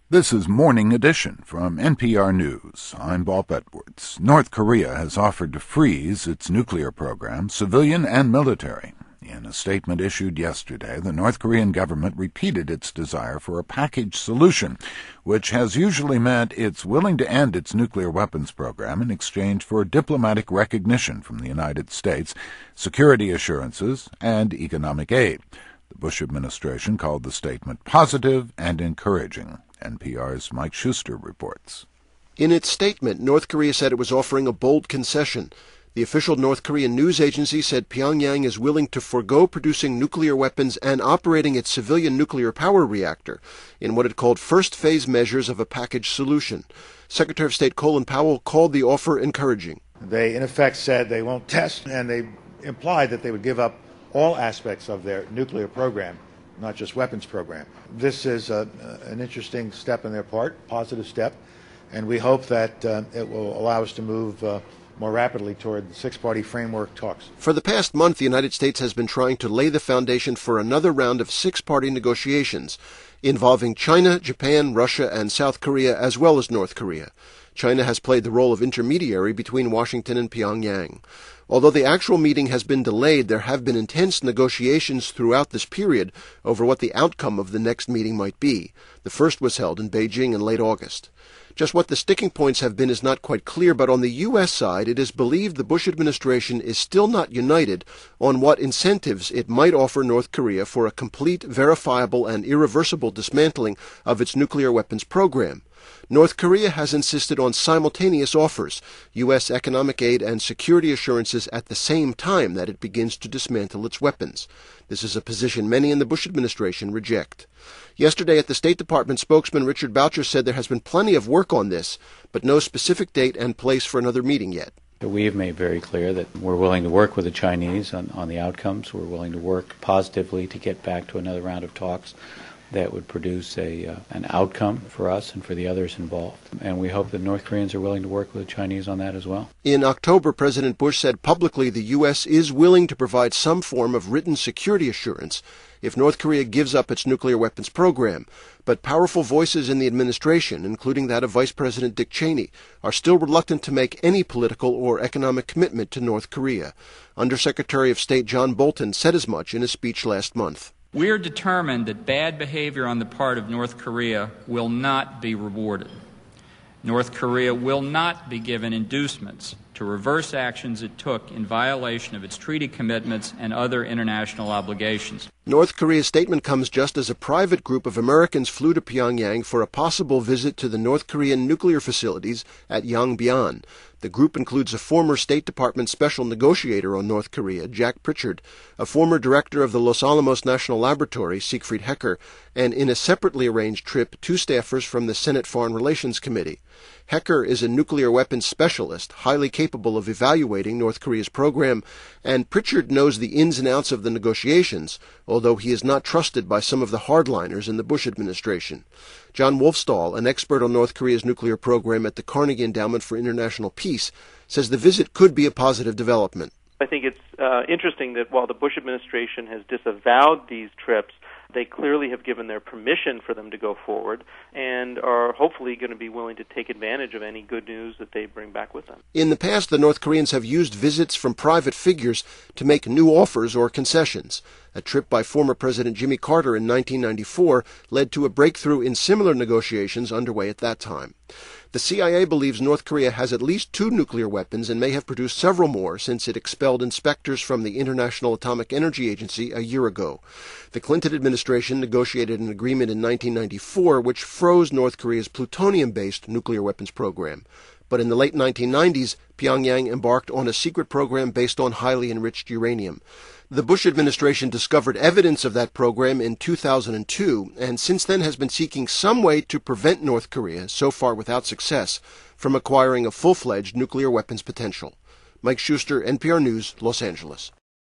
This is Morning Edition from NPR News. I'm Bob Edwards. North Korea has offered to freeze its nuclear program, civilian and military. In a statement issued yesterday, the North Korean government repeated its desire for a package solution, which has usually meant it's willing to end its nuclear weapons program in exchange for diplomatic recognition from the United States, security assurances, and economic aid. The Bush administration called the statement positive and encouraging. NPR's Mike Schuster reports. In its statement, North Korea said it was offering a bold concession. The official North Korean news agency said Pyongyang is willing to forego producing nuclear weapons and operating its civilian nuclear power reactor in what it called first-phase measures of a package solution. Secretary of State Colin Powell called the offer encouraging. They, in effect, said they won't test, and they implied that they would give up all aspects of their nuclear program, not just weapons program. This is an interesting step on their part, positive step, and we hope that it will allow us to move more rapidly toward the six-party framework talks. For the past month, the United States has been trying to lay the foundation for another round of six-party negotiations involving China, Japan, Russia, and South Korea, as well as North Korea. China has played the role of intermediary between Washington and Pyongyang. Although the actual meeting has been delayed, there have been intense negotiations throughout this period over what the outcome of the next meeting might be. The first was held in Beijing in late August. Just what the sticking points have been is not quite clear, but on the U.S. side, it is believed the Bush administration is still not united on what incentives it might offer North Korea for a complete, verifiable, and irreversible dismantling of its nuclear weapons program. North Korea has insisted on simultaneous offers, U.S. economic aid and security assurances at the same time that it begins to dismantle its weapons. This is a position many in the Bush administration reject. Yesterday at the State Department, spokesman Richard Boucher said there has been plenty of work on this, but no specific date and place for another meeting yet. We have made very clear that we're willing to work with the Chinese on the outcomes. We're willing to work positively to get back to another round of talks that would produce an outcome for us and for the others involved. And we hope that North Koreans are willing to work with the Chinese on that as well. In October, President Bush said publicly the U.S. is willing to provide some form of written security assurance if North Korea gives up its nuclear weapons program. But powerful voices in the administration, including that of Vice President Dick Cheney, are still reluctant to make any political or economic commitment to North Korea. Undersecretary of State John Bolton said as much in a speech last month. We are determined that bad behavior on the part of North Korea will not be rewarded. North Korea will not be given inducements to reverse actions it took in violation of its treaty commitments and other international obligations. North Korea's statement comes just as a private group of Americans flew to Pyongyang for a possible visit to the North Korean nuclear facilities at Yongbyon. The group includes a former State Department special negotiator on North Korea, Jack Pritchard, a former director of the Los Alamos National Laboratory, Siegfried Hecker, and in a separately arranged trip, two staffers from the Senate Foreign Relations Committee. Hecker is a nuclear weapons specialist, highly capable of evaluating North Korea's program, and Pritchard knows the ins and outs of the negotiations, although he is not trusted by some of the hardliners in the Bush administration. John Wolfstall, an expert on North Korea's nuclear program at the Carnegie Endowment for International Peace, says the visit could be a positive development. I think it's interesting that while the Bush administration has disavowed these trips, they clearly have given their permission for them to go forward and are hopefully going to be willing to take advantage of any good news that they bring back with them. In the past, the North Koreans have used visits from private figures to make new offers or concessions. A trip by former President Jimmy Carter in 1994 led to a breakthrough in similar negotiations underway at that time. The CIA believes North Korea has at least 2 nuclear weapons and may have produced several more since it expelled inspectors from the International Atomic Energy Agency a year ago. The Clinton administration negotiated an agreement in 1994 which froze North Korea's plutonium-based nuclear weapons program. But in the late 1990s, Pyongyang embarked on a secret program based on highly enriched uranium. The Bush administration discovered evidence of that program in 2002, and since then has been seeking some way to prevent North Korea, so far without success, from acquiring a full-fledged nuclear weapons potential. Mike Schuster, NPR News, Los Angeles.